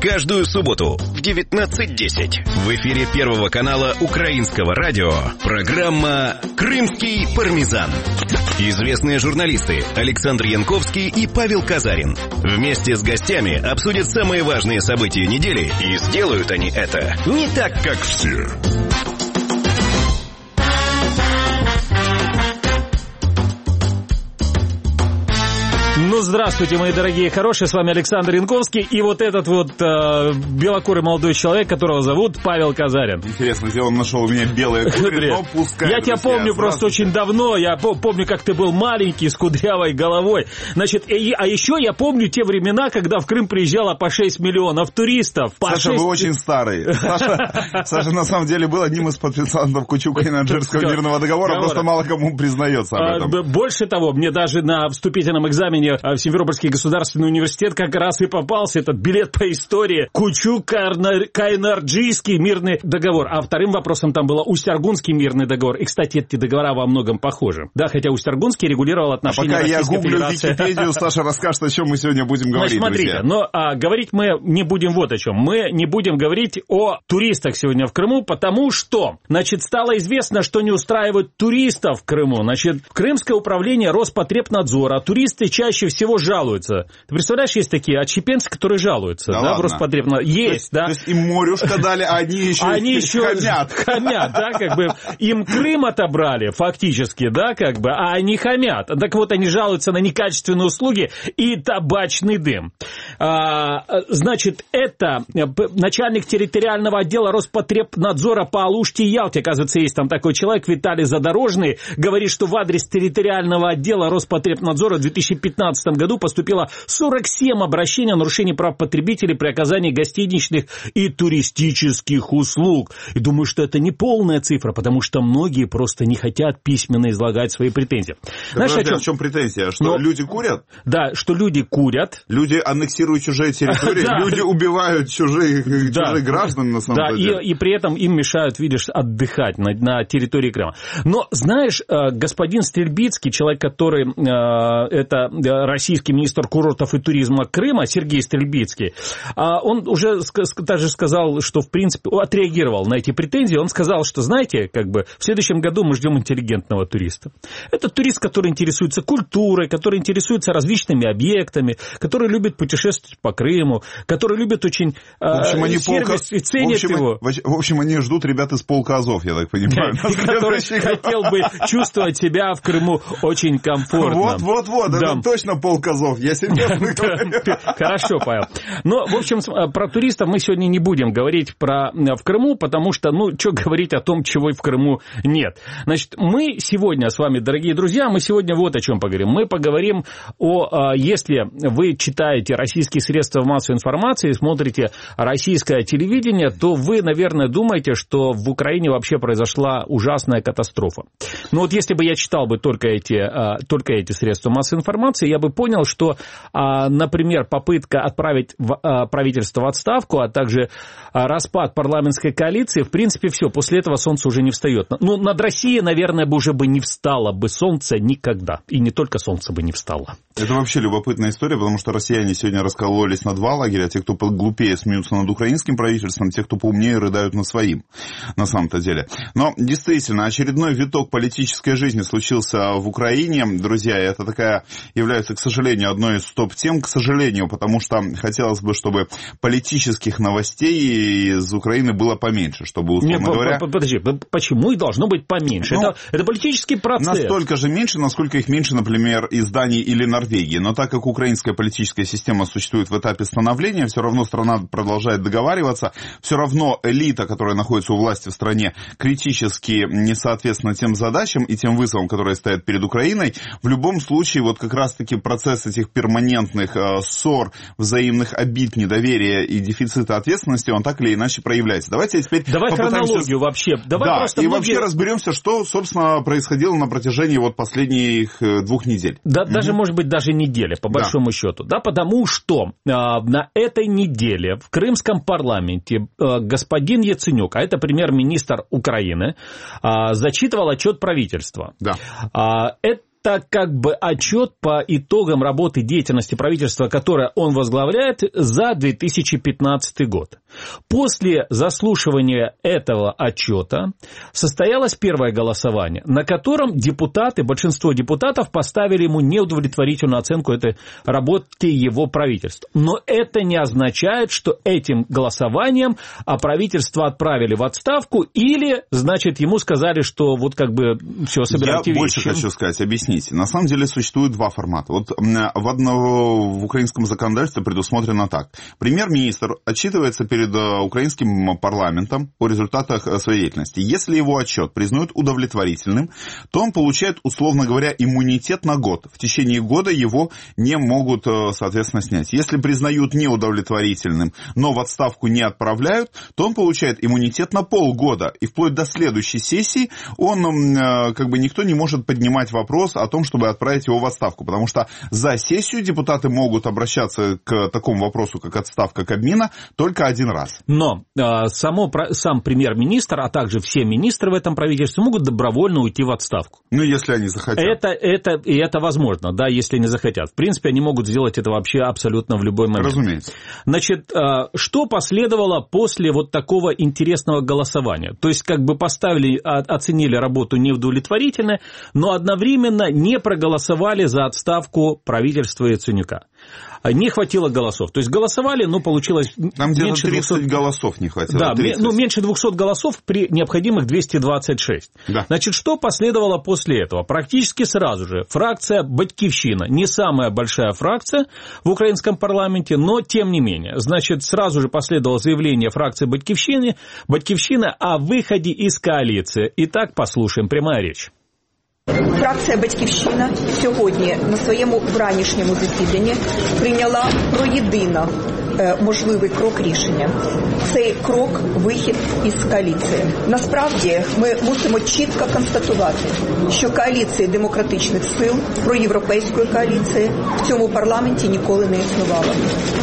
Каждую субботу в 19:10 в эфире Первого канала Украинского радио программа «Крымский пармезан». Известные журналисты Александр Янковский и Павел Казарин вместе с гостями обсудят самые важные события недели, и сделают они это не так, как все. Ну, здравствуйте, мои дорогие хорошие, с вами Александр Янковский и вот этот вот белокурый молодой человек, которого зовут Павел Казарин. Интересно, где он нашел у меня белые куры, но пускай. Я тебя помню просто очень давно, я помню, как ты был маленький, с кудрявой головой. Значит, а еще я помню те времена, когда в Крым приезжало по 6 миллионов туристов. Саша, вы очень старый. Саша, на самом деле, был одним из подписантов Кучук-Кайнарджийского мирного договора, просто мало кому признается об этом. Больше того, мне даже на вступительном экзамене в Симферопольский государственный университет как раз и попался этот билет по истории Кучук-Кайнарджийский мирный договор. А вторым вопросом там было Усть-Аргунский мирный договор. И, кстати, эти договора во многом похожи. Да, хотя Усть-Аргунский регулировал отношения Российской Федерации. Пока я гуглю Википедию, Саша расскажет, о чем мы сегодня будем говорить. Значит, смотрите, но говорить мы не будем вот о чем. Мы не будем говорить о туристах сегодня в Крыму, потому что, значит, стало известно, что не устраивают туристов в Крыму. Значит, Крымское управление Роспотребнадзора, туристы чаще всего жалуются. Ты представляешь, есть такие отщепенцы, которые жалуются, да, в Роспотребнадзоре. Есть, да. То есть им морюшка дали, а они еще хамят, да, как бы. Им Крым отобрали, фактически, да, как бы, а они хамят. Так вот, они жалуются на некачественные услуги и табачный дым. Значит, это начальник территориального отдела Роспотребнадзора по Алуште и Ялте, оказывается, есть там такой человек, Виталий Задорожный, говорит, что в адрес территориального отдела Роспотребнадзора в 2015 году поступило 47 обращений о нарушении прав потребителей при оказании гостиничных и туристических услуг. И думаю, что это не полная цифра, потому что многие просто не хотят письменно излагать свои претензии. Знаешь, в чем претензия? Что люди курят? Да, что люди курят. Люди аннексируют чужие территории, люди убивают чужих граждан, на самом деле. Да, и при этом им мешают, видишь, отдыхать на территории Крыма. Но, знаешь, господин Стрельбицкий, человек, который это российский министр курортов и туризма Крыма, Сергей Стрельбицкий, он уже даже сказал, что, в принципе, отреагировал на эти претензии. Он сказал, что, знаете, как бы в следующем году мы ждем интеллигентного туриста. Это турист, который интересуется культурой, который интересуется различными объектами, который любит путешествовать по Крыму, который любит очень сервис и ценит его. В общем, они ждут ребят из полка Азов, я так понимаю. И который хотел бы чувствовать себя в Крыму очень комфортно. Вот, это точно полк Азов, я серьезно говорю. Хорошо, Павел. Но, в общем, про туристов мы сегодня не будем говорить в Крыму, потому что, что говорить о том, чего и в Крыму нет. Значит, мы сегодня с вами, дорогие друзья, мы сегодня вот о чем поговорим. Мы поговорим если вы читаете российские средства массовой информации, смотрите российское телевидение, то вы, наверное, думаете, что в Украине вообще произошла ужасная катастрофа. Но вот если бы я читал бы только эти средства массовой информации, я бы понял, что, например, попытка отправить правительство в отставку, а также распад парламентской коалиции, в принципе, все, после этого солнце уже не встает. Ну, над Россией, наверное, уже бы не встало бы солнце никогда. И не только солнце бы не встало. Это вообще любопытная история, потому что россияне сегодня раскололись на два лагеря. Те, кто глупее, смеются над украинским правительством, те, кто поумнее, рыдают над своим, на самом-то деле. Но, действительно, очередной виток политической жизни случился в Украине. Друзья, это является, к сожалению, одной из топ-тем, к сожалению, потому что хотелось бы, чтобы политических новостей из Украины было поменьше, чтобы, условно говоря... Подожди, почему и должно быть поменьше? Это политический процесс. Настолько же меньше, насколько их меньше, например, из Дании или Норвегии. Но так как украинская политическая система существует в этапе становления, все равно страна продолжает договариваться, все равно элита, которая находится у власти в стране, критически не соответствует тем задачам и тем вызовам, которые стоят перед Украиной. В любом случае, вот как раз-таки процесс этих перманентных ссор, взаимных обид, недоверия и дефицита ответственности, он так или иначе проявляется. Давайте теперь хронологию вообще. Вообще разберемся, что, собственно, происходило на протяжении последних 2 недель. Да, даже, может быть, даже недели, по большому счету. Да, потому что на этой неделе в крымском парламенте господин Яценюк, а это премьер-министр Украины, зачитывал отчет правительства. Да. это как бы отчет по итогам работы деятельности правительства, которое он возглавляет за 2015 год. После заслушивания этого отчета состоялось первое голосование, на котором большинство депутатов поставили ему неудовлетворительную оценку этой работы его правительства. Но это не означает, что этим голосованием правительство отправили в отставку или, значит, ему сказали, что вот как бы все, собирайте вещи. Я больше хочу сказать, объясните. На самом деле существует два формата. Вот в украинском законодательстве предусмотрено так. Премьер-министр отчитывается перед украинским парламентом о результатах своей деятельности. Если его отчет признают удовлетворительным, то он получает, условно говоря, иммунитет на год. В течение года его не могут, соответственно, снять. Если признают неудовлетворительным, но в отставку не отправляют, то он получает иммунитет на полгода. И вплоть до следующей сессии никто не может поднимать вопрос о том, чтобы отправить его в отставку. Потому что за сессию депутаты могут обращаться к такому вопросу, как отставка Кабмина, только один раз. Но сам премьер-министр, а также все министры в этом правительстве могут добровольно уйти в отставку. Если они захотят. Это возможно, да, если не захотят. В принципе, они могут сделать это вообще абсолютно в любой момент. Разумеется. Значит, что последовало после вот такого интересного голосования? То есть, как бы оценили работу неудовлетворительно, но одновременно не проголосовали за отставку правительства Яценюка. Не хватило голосов. То есть голосовали, но получилось там меньше 30 голосов не хватило. Да, меньше 200 голосов при необходимых 226. Да. Значит, что последовало после этого? Практически сразу же фракция «Батькивщина», не самая большая фракция в украинском парламенте, но тем не менее. Значит, сразу же последовало заявление фракции «Батькивщина» о выходе из коалиции. Итак, послушаем, прямая речь. Фракція «Батьківщина» сьогодні на своєму вранішньому засіданні прийняла про єдине можливий крок рішення. Цей крок – вихід із коаліції. Насправді, ми мусимо чітко констатувати, що коаліції демократичних сил, проєвропейської коаліції в цьому парламенті ніколи не існувало.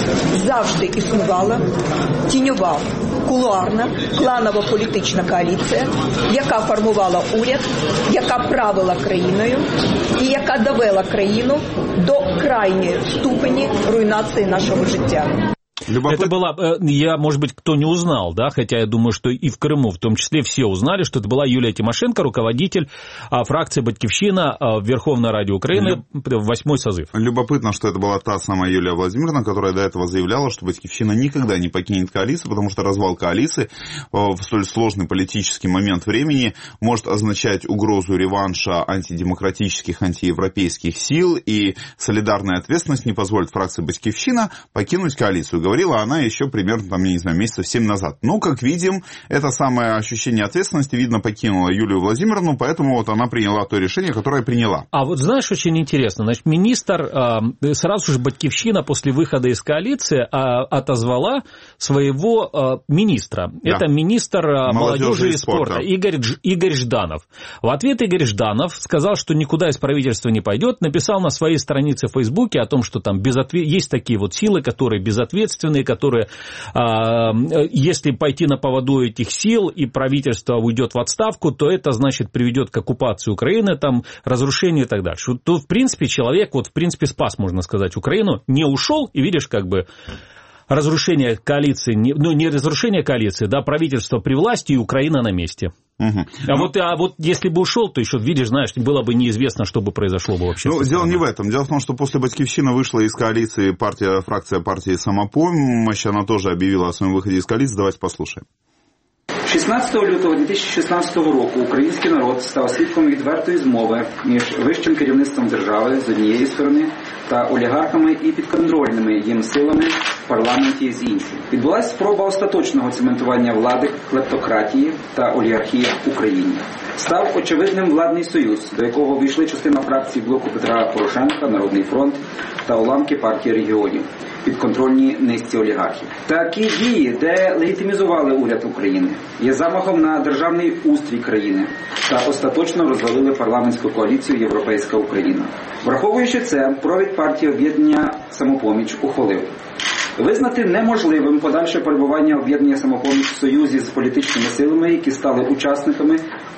Завжди існувала тіньова, кулуарна, кланово-політична коаліція, яка формувала уряд, яка правила країною і яка довела країну до крайньої ступені руйнації нашого життя. Это была, может быть, кто не узнал, да, хотя я думаю, что и в Крыму в том числе все узнали, что это была Юлия Тимошенко, руководитель фракции «Батькивщина» в Верховной Раде Украины, 8-й созыв. Любопытно, что это была та самая Юлия Владимировна, которая до этого заявляла, что «Батькивщина» никогда не покинет коалицию, потому что развал коалиции в столь сложный политический момент времени может означать угрозу реванша антидемократических, антиевропейских сил, и солидарная ответственность не позволит фракции «Батькивщина» покинуть коалицию. Говорила она еще примерно, месяцев 7 назад. Но, как видим, это самое ощущение ответственности, видно, покинуло Юлию Владимировну, поэтому вот она приняла то решение, которое приняла. А вот знаешь, очень интересно, значит, министр, сразу же «Батькивщина» после выхода из коалиции отозвала своего министра. Да. Это министр молодежи и спорта Игорь Жданов. В ответ Игорь Жданов сказал, что никуда из правительства не пойдет, написал на своей странице в Фейсбуке о том, что там есть такие вот силы, которые безответственные, которые, если пойти на поводу этих сил и правительство уйдет в отставку, то это, значит, приведет к оккупации Украины, там, разрушению и так дальше. То, в принципе, человек, спас, можно сказать, Украину, не ушел, и видишь, как бы, разрушение коалиции, не разрушение коалиции, да, правительство при власти и Украина на месте. Угу. А вот если бы ушел, то еще, видишь, знаешь, было бы неизвестно, что бы произошло бы вообще. Дело не в этом. Дело в том, что после «Батькивщины» вышла из коалиции фракция партии «Самопомощь». Она тоже объявила о своем выходе из коалиции. Давайте послушаем. 16 лютого 2016 року український народ став свідком відвертої змови між вищим керівництвом держави з однієї сторони та олігархами і підконтрольними їм силами в парламенті з іншої. Відбулася спроба остаточного цементування влади, клептократії та олігархії в Україні. Став очевидним владний союз, до якого війшли частина фракцій блоку Петра Порошенка, Народний фронт та уламки партії регіонів, підконтрольні низці олігархів. Такі дії, де легітимізували уряд України, є замахом на державний устрій країни та остаточно розвалили парламентську коаліцію «Європейська Україна». Враховуючи це, провід партії «Об'єднання Самопоміч» ухвалив визнати неможливим подальше перебування «Об'єднання Самопоміч» в союзі з політичними силами, які стали учасниками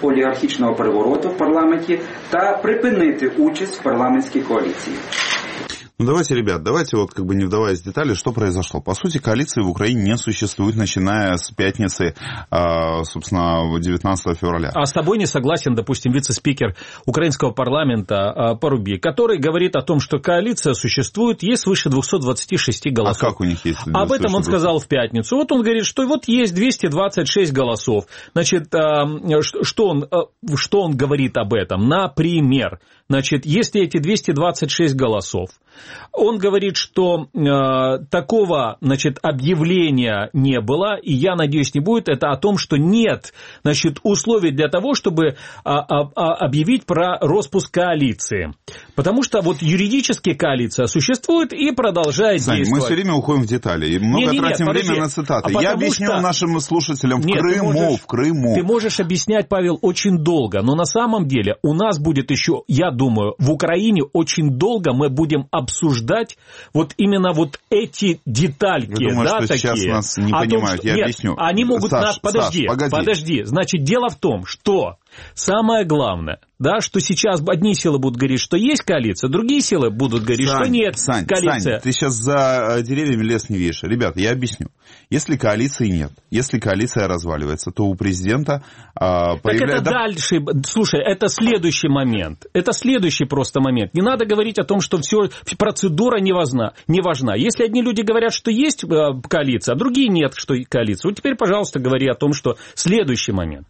олігархічного перевороту в парламенті та припинити участь в парламентській коаліції. Ну, давайте, ребят, вот как бы не вдаваясь в детали, что произошло. По сути, коалиции в Украине не существует, начиная с пятницы, собственно, 19 февраля. А с тобой не согласен, допустим, вице-спикер украинского парламента Парубий, который говорит о том, что коалиция существует, есть свыше 226 голосов. А как у них есть? Об этом он сказал в пятницу. Вот он говорит, что вот есть 226 голосов. Значит, что он говорит об этом? Например, значит, если эти 226 голосов, он говорит, что такого, значит, объявления не было, и я надеюсь, не будет, это о том, что нет, значит, условий для того, чтобы объявить про распуск коалиции. Потому что вот юридически коалиция существует и продолжает действовать. Мы все время уходим в детали и много тратим время на цитаты. Я объясню нашим слушателям в Крыму. Ты можешь объяснять, Павел, очень долго, но на самом деле у нас будет еще, я думаю, в Украине очень долго мы будем обсуждать вот именно вот эти детальки. Я думаю, да, что такие. Сейчас нас не понимают, я объясню. Они могут нас... Подожди. Значит, дело в том, что самое главное, да, что сейчас одни силы будут говорить, что есть коалиция, другие силы будут говорить, что нет коалиции. Сань, ты сейчас за деревьями лес не видишь. Ребята, я объясню. Если коалиции нет, если коалиция разваливается, то у президента появляется... Так это дальше, слушай, это следующий момент. Это следующий просто момент. Не надо говорить о том, что все, процедура не важна. Если одни люди говорят, что есть коалиция, а другие нет, что коалиция, вот теперь, пожалуйста, говори о том, что следующий момент.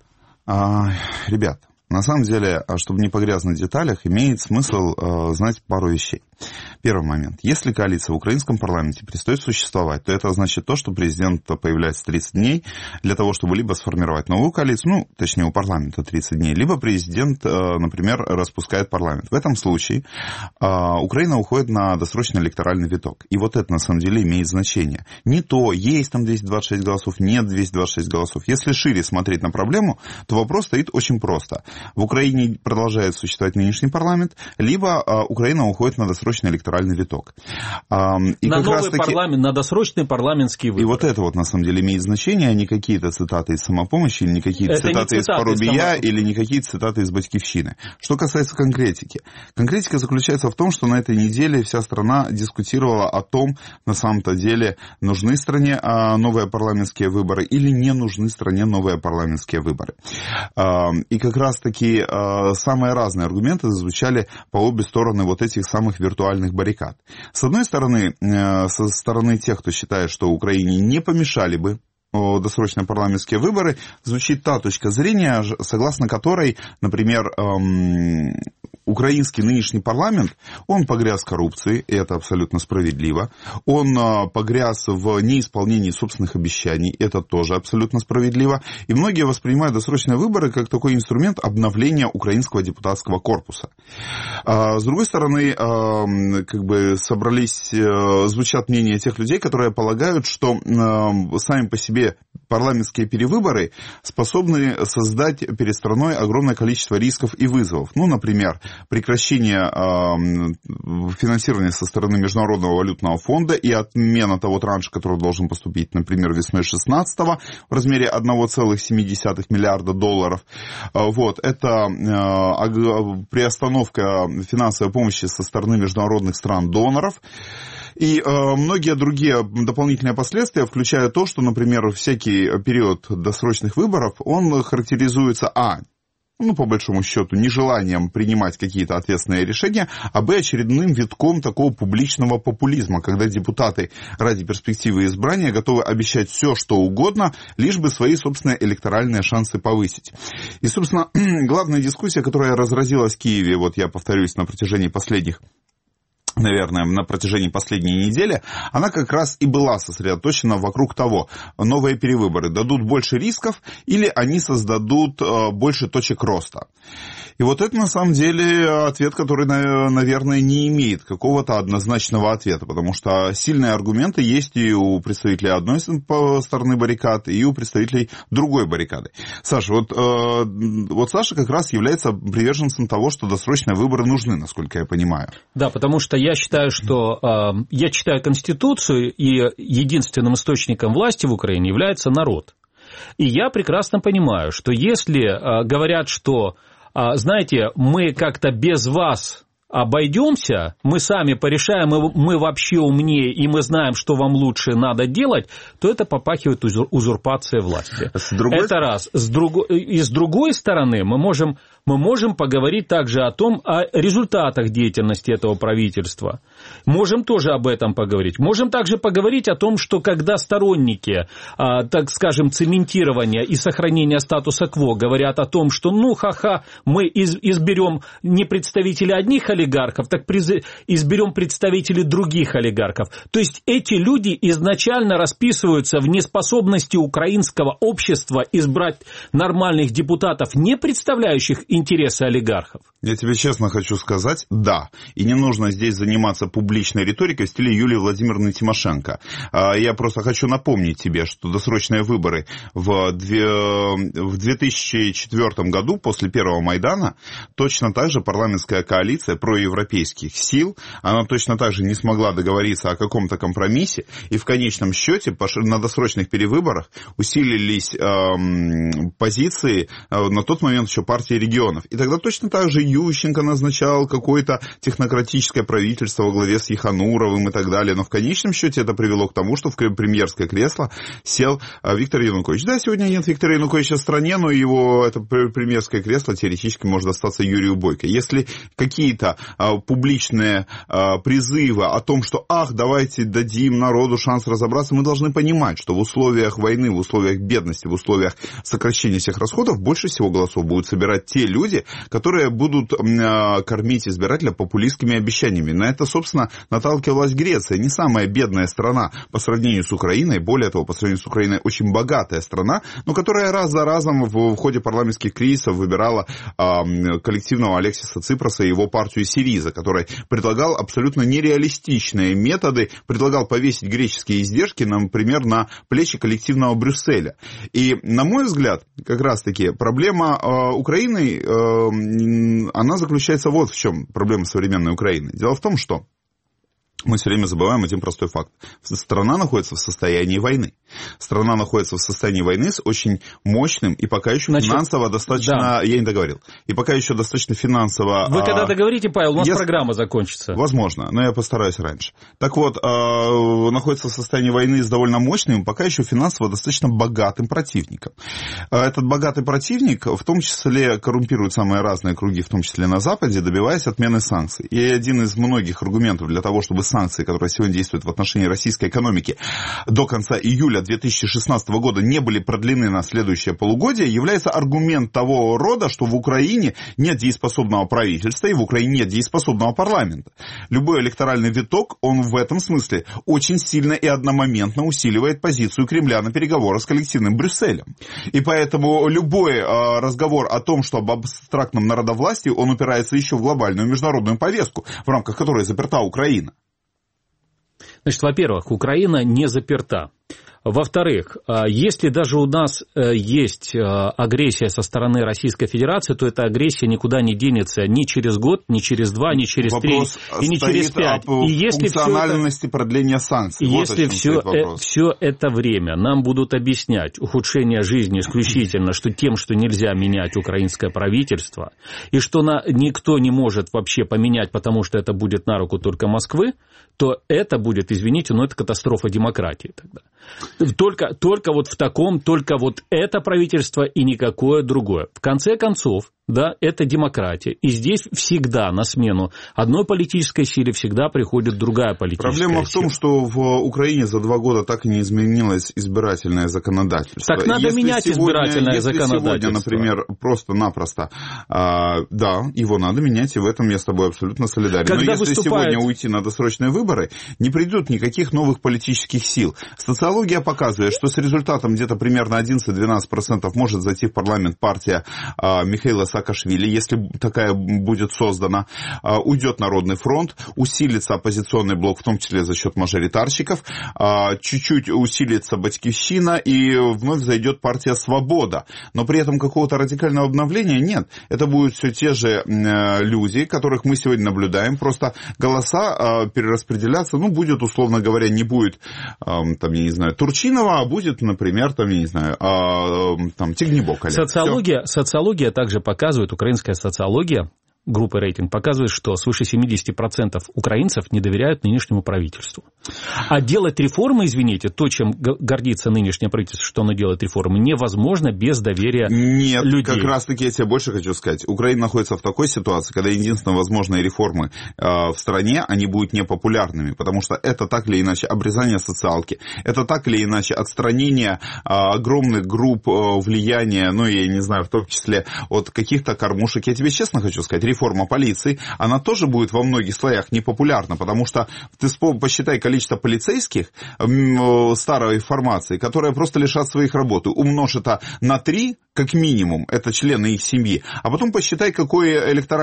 Ребят, на самом деле, чтобы не погрязнуть в деталях, имеет смысл знать пару вещей. Первый момент. Если коалиция в украинском парламенте перестает существовать, то это значит то, что президент появляется 30 дней для того, чтобы либо сформировать новую коалицию, точнее, у парламента 30 дней, либо президент, например, распускает парламент. В этом случае Украина уходит на досрочный электоральный виток. И вот это, на самом деле, имеет значение. Не то, есть там 226 голосов, нет 226 голосов. Если шире смотреть на проблему, то вопрос стоит очень просто. В Украине продолжает существовать нынешний парламент, либо Украина уходит на досрочный электоральный виток. И на новый парламент, на досрочный парламентский выбор. И вот это вот на самом деле имеет значение, а не какие-то цитаты из «Самопомощи», или не какие-то цитаты из Парубия, или не какие-то цитаты из «Батькивщины». Что касается конкретики. Конкретика заключается в том, что на этой неделе вся страна дискутировала о том, на самом-то деле, нужны стране новые парламентские выборы или не нужны стране новые парламентские выборы. И как раз-таки самые разные аргументы звучали по обе стороны вот этих самых виртуальных баррикад. С одной стороны, со стороны тех, кто считает, что Украине не помешали бы досрочные парламентские выборы, звучит та точка зрения, согласно которой, например, украинский нынешний парламент, он погряз в коррупции, и это абсолютно справедливо. Он погряз в неисполнении собственных обещаний, это тоже абсолютно справедливо. И многие воспринимают досрочные выборы как такой инструмент обновления украинского депутатского корпуса. С другой стороны, как бы звучат мнения тех людей, которые полагают, что сами по себе парламентские перевыборы способны создать перед страной огромное количество рисков и вызовов. Например, прекращение финансирования со стороны Международного валютного фонда и отмена того транша, который должен поступить, например, весной 16-го в размере 1,7 миллиарда долларов. Это приостановка финансовой помощи со стороны международных стран-доноров. И многие другие дополнительные последствия, включая то, что, например, всякий период досрочных выборов, он характеризуется по большому счету, нежеланием принимать какие-то ответственные решения, а очередным витком такого публичного популизма, когда депутаты ради перспективы избрания готовы обещать все, что угодно, лишь бы свои собственные электоральные шансы повысить. И, собственно, главная дискуссия, которая разразилась в Киеве, я повторюсь, на протяжении последней недели, она как раз и была сосредоточена вокруг того, новые перевыборы дадут больше рисков или они создадут больше точек роста. И это на самом деле ответ, который, наверное, не имеет какого-то однозначного ответа, потому что сильные аргументы есть и у представителей одной стороны баррикад, и у представителей другой баррикады. Саша, Саша как раз является приверженцем того, что досрочные выборы нужны, насколько я понимаю. Да, потому что я считаю, что я читаю Конституцию, и единственным источником власти в Украине является народ. И я прекрасно понимаю, что если говорят, что, знаете, мы как-то без вас обойдемся, мы сами порешаем, мы вообще умнее, и мы знаем, что вам лучше надо делать, то это попахивает узурпацией власти. Это раз. И с другой стороны, мы можем поговорить также о результатах деятельности этого правительства. Можем тоже об этом поговорить. Можем также поговорить о том, что когда сторонники, так скажем, цементирования и сохранения статуса-кво говорят о том, что мы изберем не представителей одних олигархов, так изберем представителей других олигархов. То есть эти люди изначально расписываются в неспособности украинского общества избрать нормальных депутатов, не представляющих интересы олигархов. Я тебе честно хочу сказать, да. И не нужно здесь заниматься публичной риторикой в стиле Юлии Владимировны Тимошенко. Я просто хочу напомнить тебе, что досрочные выборы в 2004 году, после первого Майдана, точно так же парламентская коалиция проевропейских сил, она точно так же не смогла договориться о каком-то компромиссе, и в конечном счете на досрочных перевыборах усилились позиции на тот момент еще партии регионов. И тогда точно так же Ющенко назначал какое-то технократическое правительство во главе с Ехануровым и так далее. Но в конечном счете это привело к тому, что в премьерское кресло сел Виктор Янукович. Да, сегодня нет Виктора Януковича в стране, но его это премьерское кресло теоретически может достаться Юрию Бойко. Если какие-то публичные призывы о том, что давайте дадим народу шанс разобраться, мы должны понимать, что в условиях войны, в условиях бедности, в условиях сокращения всех расходов больше всего голосов будут собирать те люди, которые будут кормить избирателя популистскими обещаниями. На это, собственно, наталкивалась Греция. Не самая бедная страна по сравнению с Украиной, более того, по сравнению с Украиной очень богатая страна, но которая раз за разом в ходе парламентских кризисов выбирала коллективного Алексиса Ципроса и его партию Сириза, который предлагал абсолютно нереалистичные методы, предлагал повесить греческие издержки, например, на плечи коллективного Брюсселя. И, на мой взгляд, как раз-таки проблема Украины, она заключается вот в чем проблема современной Украины. Дело в том, что мы все время забываем один простой факт. Страна находится в состоянии войны. Страна находится в состоянии войны с очень мощным и пока еще финансово достаточно... Да. Я не договорил. И пока еще достаточно финансово... Вы когда договорите, Павел, у нас программа закончится. Возможно, но я постараюсь раньше. Так вот, находится в состоянии войны с довольно мощным, пока еще финансово достаточно богатым противником. Этот богатый противник в том числе коррумпирует самые разные круги, в том числе на Западе, добиваясь отмены санкций. И один из многих аргументов для того, чтобы санкции, которые сегодня действуют в отношении российской экономики, до конца июля 2016 года не были продлены на следующее полугодие, является аргумент того рода, что в Украине нет дееспособного правительства и в Украине нет дееспособного парламента. Любой электоральный виток, он в этом смысле очень сильно и одномоментно усиливает позицию Кремля на переговорах с коллективным Брюсселем. И поэтому любой разговор о том, что об абстрактном народовластии, он упирается еще в глобальную международную повестку, в рамках которой заперта Украина. Значит, во-первых, Украина не заперта. Во-вторых, если даже у нас есть агрессия со стороны Российской Федерации, то эта агрессия никуда не денется ни через год, ни через два, ни через три, и не через пять. И если функциональности продления санкций. Если все это время нам будут объяснять ухудшение жизни исключительно тем, что нельзя менять украинское правительство, и что никто не может вообще поменять, потому что это будет на руку только Москвы, то это будет, извините, но это катастрофа демократии тогда. Только вот в таком, только вот это правительство и никакое другое. В конце концов, да, это демократия. И здесь всегда на смену одной политической силе всегда приходит другая политическая сила. Проблема в том, что в Украине за 2 года так и не изменилось избирательное законодательство. Так надо менять избирательное законодательство. Сегодня, например, просто-напросто, да, его надо менять, и в этом я с тобой абсолютно солидарен. Но если сегодня уйти на досрочные выборы, не придет никаких новых политических сил. Социология показывает, что с результатом где-то примерно 11-12% может зайти в парламент партия Михаила Саакашвили, если такая будет создана, уйдет Народный фронт, усилится оппозиционный блок, в том числе за счет мажоритарщиков, чуть-чуть усилится Батькивщина и вновь зайдет партия «Свобода». Но при этом какого-то радикального обновления нет. Это будут все те же люди, которых мы сегодня наблюдаем. Просто голоса перераспределяться, будет, условно говоря, не будет, Турчинова, а будет, например, Тигнебок. Социология также показывает, украинская социология, группы «Рейтинг» показывает, что свыше 70% украинцев не доверяют нынешнему правительству. А делать реформы, извините, то, чем гордится нынешнее правительство, что оно делает реформы, невозможно без доверия людей. Нет, как раз-таки я тебе больше хочу сказать. Украина находится в такой ситуации, когда единственные возможные реформы в стране, они будут непопулярными, потому что это так или иначе обрезание социалки, это так или иначе отстранение огромных групп влияния, в том числе от каких-то кормушек. Я тебе честно хочу сказать, реформа полиции, она тоже будет во многих слоях непопулярна, потому что ты посчитай количество полицейских старой формации, которые просто лишат своих работы. Умножь это на 3, как минимум, это члены их семьи, а потом посчитай, какой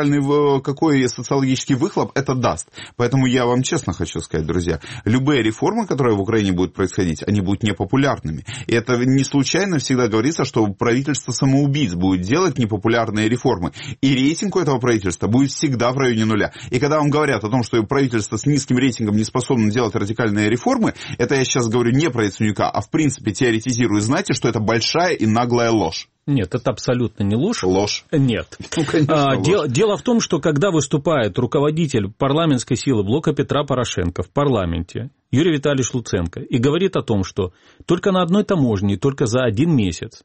социологический выхлоп это даст. Поэтому я вам честно хочу сказать, друзья, любые реформы, которые в Украине будут происходить, они будут непопулярными. И это не случайно всегда говорится, что правительство самоубийц будет делать непопулярные реформы. И рейтинг у этого правительства будет всегда в районе нуля. И когда вам говорят о том, что правительство с низким рейтингом не способно делать радикальные реформы, это я сейчас говорю не про Яценюка, а в принципе теоретизирую, знаете, что это большая и наглая ложь. Нет, это абсолютно не ложь. Ложь? Нет. Дело в том, что когда выступает руководитель парламентской силы блока Петра Порошенко в парламенте, Юрий Витальевич Луценко, и говорит о том, что только на одной таможне, только за 1 месяц,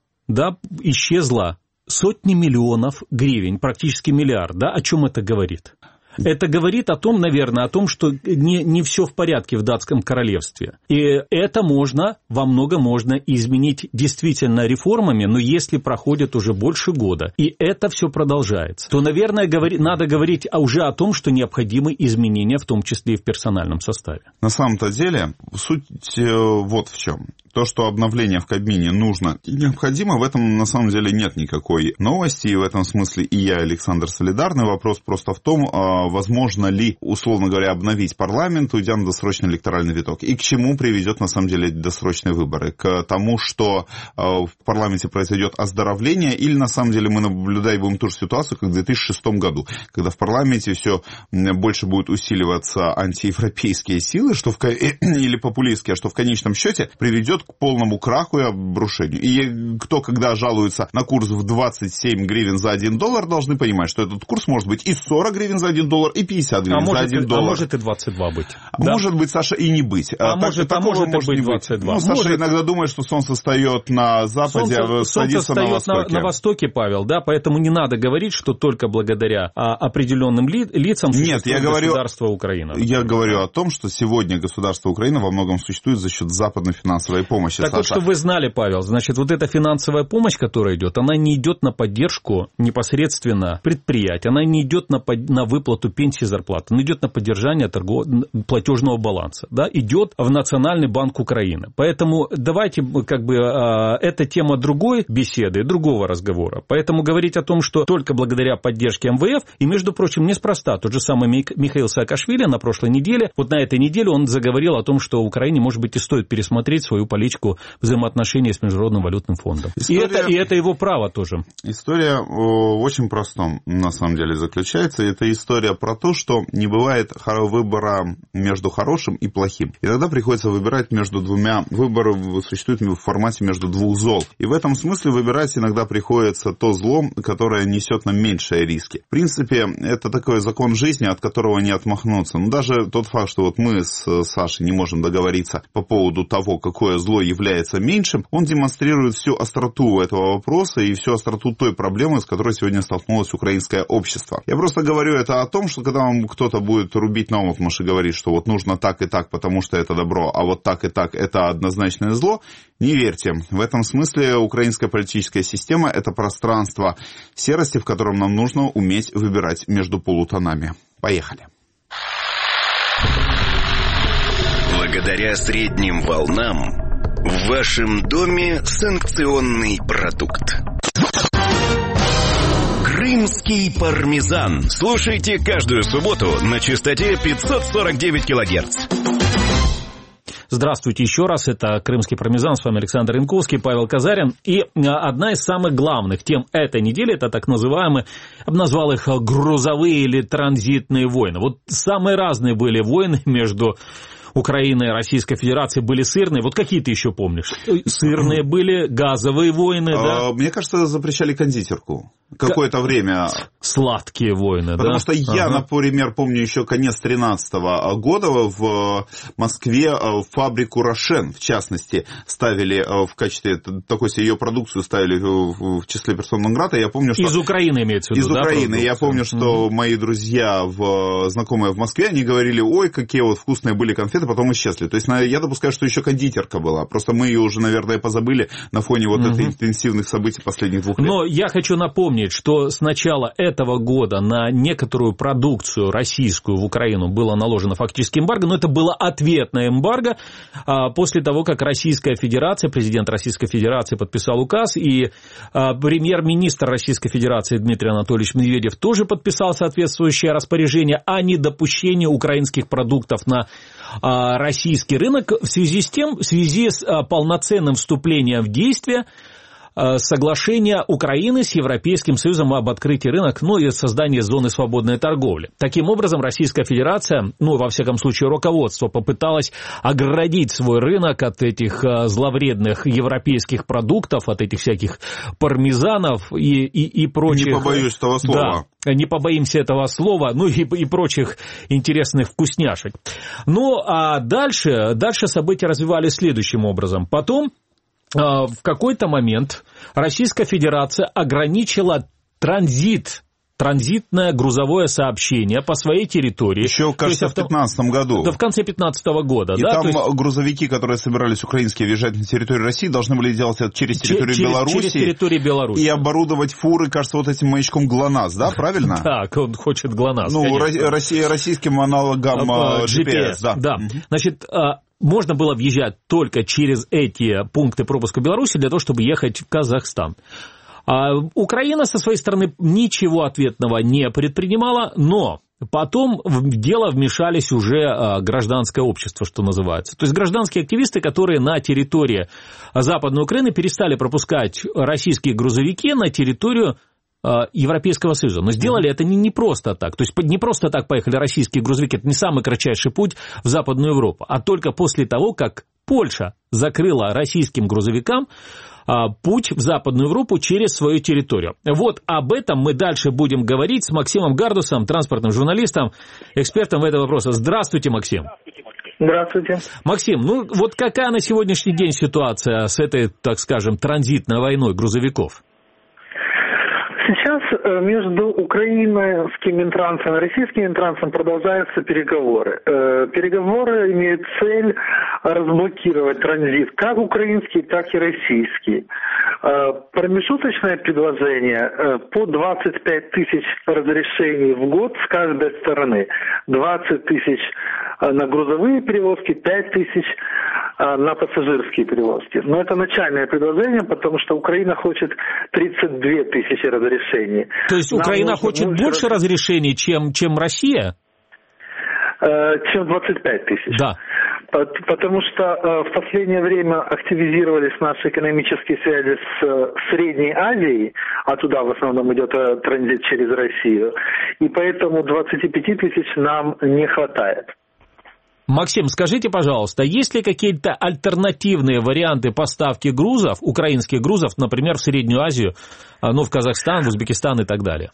исчезла сотни миллионов гривен, практически миллиард, о чем это говорит? Это говорит о том, наверное, что не все в порядке в датском королевстве. И это во многом можно изменить действительно реформами, но если проходит уже больше года, и это все продолжается, то, наверное, надо говорить уже о том, что необходимы изменения, в том числе и в персональном составе. На самом-то деле, суть вот в чем. То, что обновление в Кабмине нужно и необходимо, в этом на самом деле нет никакой новости, и в этом смысле и я, Александр, солидарный. Вопрос просто в том, возможно ли, условно говоря, обновить парламент, уйдя на досрочный электоральный виток, и к чему приведет на самом деле досрочные выборы. К тому, что в парламенте произойдет оздоровление, или на самом деле мы наблюдаем ту же ситуацию, как в 2006 году, когда в парламенте все больше будут усиливаться антиевропейские силы, или популистские, что в конечном счете приведет к полному краху и обрушению. И кто, когда жалуется на курс в 27 гривен за $1, должны понимать, что этот курс может быть и 40 гривен за $1, и 50 гривен за $1. А может и 22 быть. Может быть, Саша, и не быть. Может быть 22. Саша иногда думает, что солнце встает на западе, а садится на востоке. На востоке, Павел, поэтому не надо говорить, что только благодаря определенным лицам существует государство Украина. Я говорю о том, что сегодня государство Украина во многом существует за счет западной финансовой помощи. Так вот, чтобы вы знали, Павел, значит, вот эта финансовая помощь, которая идет, она не идет на поддержку непосредственно предприятий, она не идет на выплату пенсии и зарплаты, она идет на поддержание платежного баланса, идет в Национальный банк Украины. Поэтому давайте, это тема другой беседы, другого разговора. Поэтому говорить о том, что только благодаря поддержке МВФ, и, между прочим, неспроста, тот же самый Михаил Саакашвили на прошлой неделе, на этой неделе он заговорил о том, что Украине, может быть, и стоит пересмотреть свою политику взаимоотношений с Международным валютным фондом. И это его право тоже. История в очень простом, на самом деле, заключается. Это история про то, что не бывает выбора между хорошим и плохим. Иногда приходится выбирать между двумя. Выбор существует в формате между двух зол. И в этом смысле выбирать иногда приходится то зло, которое несет нам меньшие риски. В принципе, это такой закон жизни, от которого не отмахнуться. Но даже тот факт, что мы с Сашей не можем договориться по поводу того, какое зло является меньшим, он демонстрирует всю остроту этого вопроса и всю остроту той проблемы, с которой сегодня столкнулось украинское общество. Я просто говорю это о том, что когда вам кто-то будет рубить наотмашь и говорить, что нужно так и так, потому что это добро, а вот так и так это однозначное зло, не верьте. В этом смысле украинская политическая система – это пространство серости, в котором нам нужно уметь выбирать между полутонами. Поехали. Благодаря средним волнам в вашем доме санкционный продукт. Крымский пармезан. Слушайте каждую субботу на частоте 549 килогерц. Здравствуйте еще раз, это «Крымский пармезан», с вами Александр Янковский, Павел Казарин. И одна из самых главных тем этой недели, это так называемые, я бы назвал их грузовые или транзитные войны. Вот самые разные были войны между Украиной и Российской Федерацией, были сырные. Вот какие ты еще помнишь? Сырные были, газовые войны, да? Мне кажется, запрещали кондитерку какое-то время. Сладкие войны, Потому что я, например, помню еще конец 2013 года в Москве фабрику «Рошен», в частности, ставили в качестве такой себе ее продукцию, ставили в числе персон нон-грата. Я помню, что... Из Украины имеется в виду, Из Украины. Я помню, что мои друзья, знакомые в Москве, они говорили, ой, какие вот вкусные были конфеты, потом исчезли. То есть я допускаю, что еще кондитерка была. Просто мы ее уже, наверное, позабыли на фоне вот этих интенсивных событий последних 2 лет. Но я хочу напомнить, что с начала этого года на некоторую продукцию российскую в Украину было наложено фактически эмбарго, но это было ответное эмбарго после того, как Российская Федерация, президент Российской Федерации подписал указ, и премьер-министр Российской Федерации Дмитрий Анатольевич Медведев тоже подписал соответствующее распоряжение о недопущении украинских продуктов на российский рынок в связи с полноценным вступлением в действие соглашения Украины с Европейским Союзом об открытии рынка, и создании зоны свободной торговли. Таким образом, Российская Федерация, во всяком случае, руководство попыталось оградить свой рынок от этих зловредных европейских продуктов, от этих всяких пармезанов и прочих. Не побоюсь этого слова. Да, не побоимся этого слова, и прочих интересных вкусняшек. А дальше события развивались следующим образом. Потом в какой-то момент Российская Федерация ограничила транзитное грузовое сообщение по своей территории. Еще, кажется, в 2015 году. Да, в конце 2015 года. И да, там грузовики, которые собирались украинские въезжать на территорию России, должны были делать это через территорию Беларуси. Через территорию Беларуси. И оборудовать фуры, кажется, вот этим маячком ГЛОНАСС, да, правильно? Так, он хочет ГЛОНАСС, российским аналогом GPS. Да. Значит, можно было въезжать только через эти пункты пропуска Беларуси для того, чтобы ехать в Казахстан. Украина со своей стороны ничего ответного не предпринимала, но потом в дело вмешались уже гражданское общество, что называется. То есть гражданские активисты, которые на территории Западной Украины перестали пропускать российские грузовики на территорию Европейского Союза. Но сделали это не просто так. То есть не просто так поехали российские грузовики. Это не самый кратчайший путь в Западную Европу. А только после того, как Польша закрыла российским грузовикам путь в Западную Европу через свою территорию. Вот об этом мы дальше будем говорить с Максимом Гардусом, транспортным журналистом, экспертом в этом вопросе. Здравствуйте, Максим. Здравствуйте. Максим, вот какая на сегодняшний день ситуация с этой, так скажем, транзитной войной грузовиков? Сейчас между украинским Минтрансом и российским Минтрансом продолжаются переговоры. Переговоры имеют цель разблокировать транзит, как украинский, так и российский. Промежуточное предложение по 25 тысяч разрешений в год с каждой стороны. 20 тысяч на грузовые перевозки, 5 тысяч на пассажирские перевозки. Но это начальное предложение, потому что Украина хочет 32 тысячи разрешений. То есть Украина хочет больше разрешений, чем Россия? Чем 25 тысяч. Да. Потому что в последнее время активизировались наши экономические связи с Средней Азией, а туда в основном идет транзит через Россию, и поэтому 25 тысяч нам не хватает. Максим, скажите, пожалуйста, есть ли какие-то альтернативные варианты поставки грузов, украинских грузов, например, в Среднюю Азию, в Казахстан, в Узбекистан и так далее?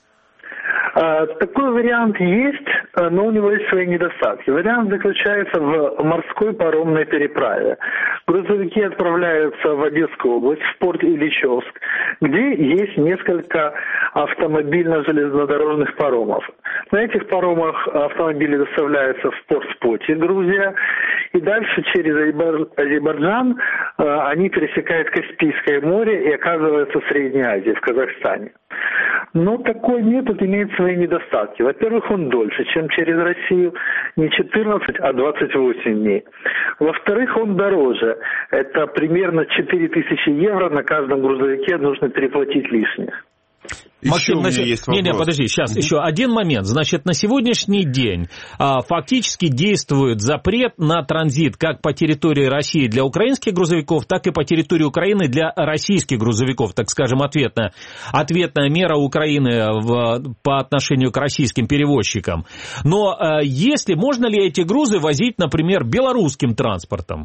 Такой вариант есть, но у него есть свои недостатки. Вариант заключается в морской паромной переправе. Грузовики отправляются в Одесскую область, в порт Ильичевск, где есть несколько автомобильно-железнодорожных паромов. На этих паромах автомобили доставляются в порт Споти, Грузия, и дальше через Азербайджан они пересекают Каспийское море и оказываются в Средней Азии, в Казахстане. Но такой метод имеет свои недостатки. Во-первых, он дольше, чем через Россию, не 14, а 28 дней. Во-вторых, он дороже. Это примерно 4000 евро на каждом грузовике нужно переплатить лишних. Максим, подожди, сейчас еще один момент. Значит, на сегодняшний день фактически действует запрет на транзит как по территории России для украинских грузовиков, так и по территории Украины для российских грузовиков, так скажем, ответная мера Украины по отношению к российским перевозчикам. Но можно ли эти грузы возить, например, белорусским транспортом?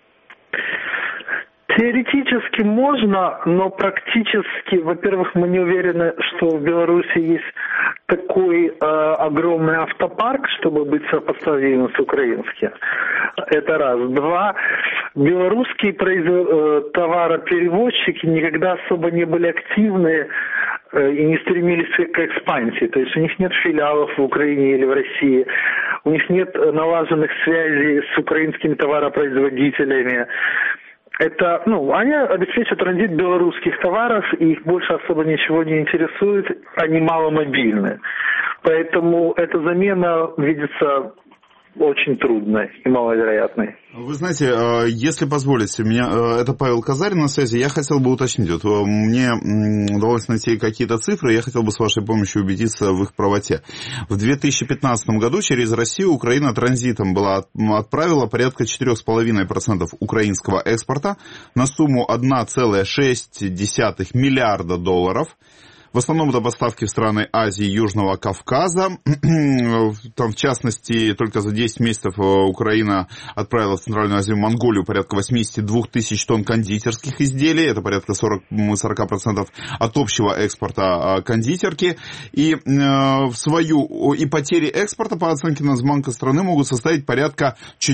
Теоретически можно, но практически, во-первых, мы не уверены, что в Беларуси есть такой огромный автопарк, чтобы быть сопоставимым с украинским. Это раз. Два, белорусские товароперевозчики никогда особо не были активны и не стремились к экспансии. То есть у них нет филиалов в Украине или в России, у них нет налаженных связей с украинскими товаропроизводителями. Это, они обеспечивают транзит белорусских товаров, и их больше особо ничего не интересует, они маломобильны. Поэтому эта замена видится очень трудной и маловероятной. Вы знаете, если позволите, это Павел Казарин на связи, я хотел бы уточнить. Вот мне удалось найти какие-то цифры, я хотел бы с вашей помощью убедиться в их правоте. В 2015 году через Россию Украина транзитом отправила порядка 4,5% украинского экспорта на сумму 1,6 миллиарда долларов. В основном это поставки в страны Азии и Южного Кавказа. Там, в частности, только за 10 месяцев Украина отправила в Центральную Азию и Монголию порядка 82 тысяч тонн кондитерских изделий. Это порядка 40% от общего экспорта кондитерки. И потери экспорта, по оценке Нацбанка страны, могут составить порядка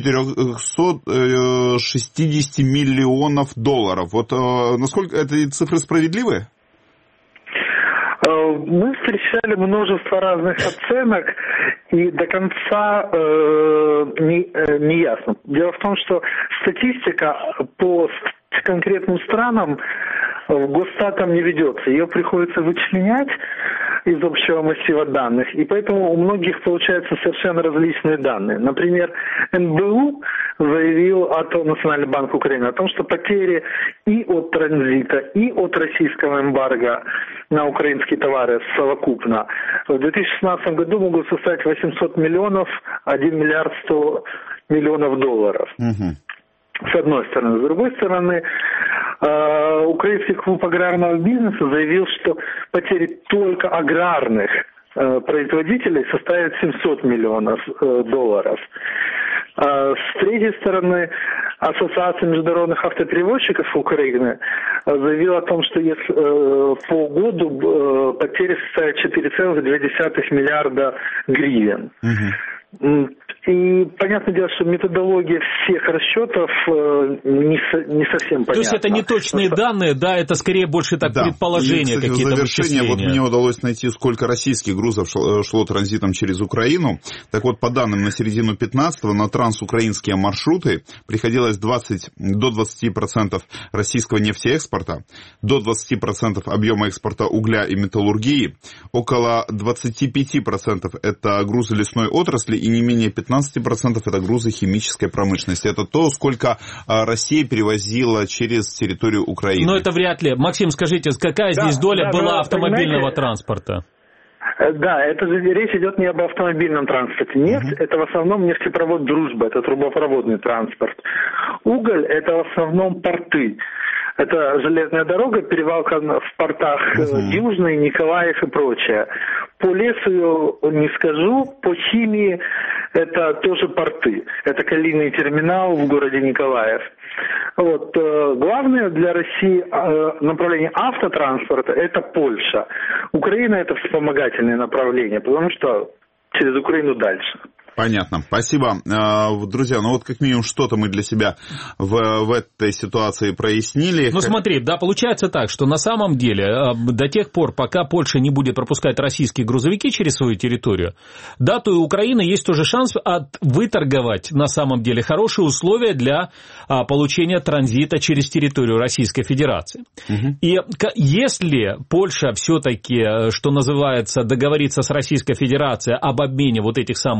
460 миллионов долларов. Вот насколько эти цифры справедливы? Мы встречали множество разных оценок, и до конца не ясно. Дело в том, что статистика по конкретным странам Госстатом не ведется. Ее приходится вычленять из общего массива данных, и поэтому у многих получаются совершенно различные данные. Например, НБУ заявил Национальный банк Украины о том, что потери и от транзита, и от российского эмбарго на украинские товары совокупно в 2016 году могут составить 800 миллионов, 1 миллиард 100 миллионов долларов. С одной стороны. С другой стороны, Украинский клуб аграрного бизнеса заявил, что потери только аграрных производителей составят 700 миллионов долларов. С третьей стороны, Ассоциация международных автоперевозчиков Украины заявила о том, что если по году потери составят 4,2 миллиарда гривен. И понятное дело, что методология всех расчетов не совсем понятна. То есть это не точные данные, да, это скорее больше так предположения, какие-то вычисления. Вот мне удалось найти, сколько российских грузов шло транзитом через Украину. Так вот, по данным на середину 15-го, на трансукраинские маршруты приходилось до 20% российского нефтеэкспорта, до 20% объема экспорта угля и металлургии, около 25% это грузы лесной отрасли и не менее 15% это грузы химической промышленности. Это то, сколько Россия перевозила через территорию Украины. Но это вряд ли. Максим, скажите, какая здесь доля была автомобильного транспорта? Да, это же речь идет не об автомобильном транспорте. Нефть это в основном нефтепровод «Дружба», это трубопроводный транспорт. Уголь это в основном порты. Это железная дорога, перевалка в портах Южный, Николаев и прочее. По лесу не скажу, по химии это тоже порты. Это калийный терминал в городе Николаев. Вот. Главное для России направление автотранспорта это Польша. Украина это вспомогательное направление, потому что через Украину дальше. Понятно. Спасибо. Друзья, как минимум что-то мы для себя в этой ситуации прояснили. Смотри, да, получается так, что на самом деле до тех пор, пока Польша не будет пропускать российские грузовики через свою территорию, да, то и у Украины есть тоже шанс выторговать на самом деле хорошие условия для получения транзита через территорию Российской Федерации. И если Польша все-таки, что называется, договорится с Российской Федерацией об обмене вот этих самых